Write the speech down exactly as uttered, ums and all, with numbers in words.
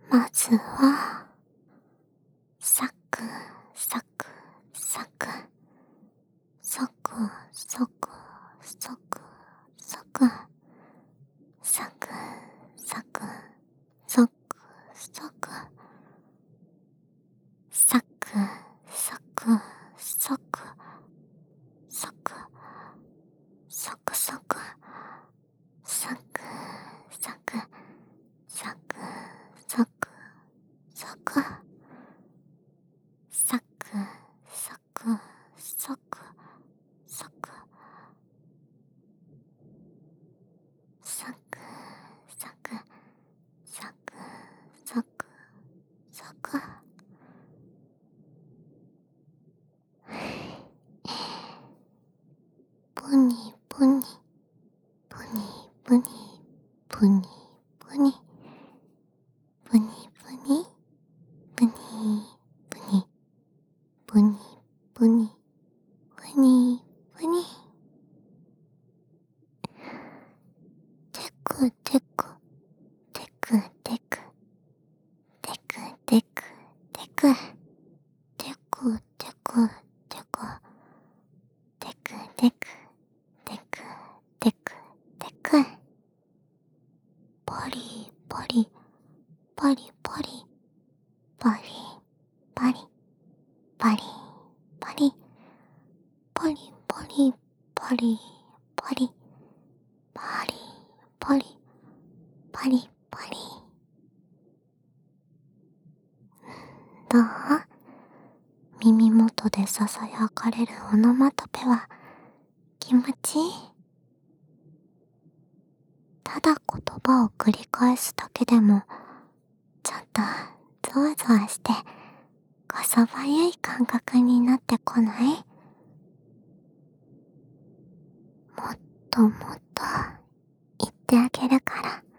まずは、サクサクサク、サクサクサクサク、サクサクサクサク、サクサクサクサク、サクサクサクサクサクサクサク、サクサクサクサクサク、サクサクサクサクサク、プニプニプニプニプニプニプニプニプニプニプニプニプニプニ、テクテクテクテクテクテクテクテクテクテクテクテクテクテクテク、パリパリパリパリパリパリパリパリパリパリパリパリパリパリパリパリ、どう？耳元でささやかれるオノマトペは気持ちいい？ただ言葉を繰り返すだけでもちょっとゾワゾワしてこそばゆい感覚になってこない？もっともっと言ってあげるから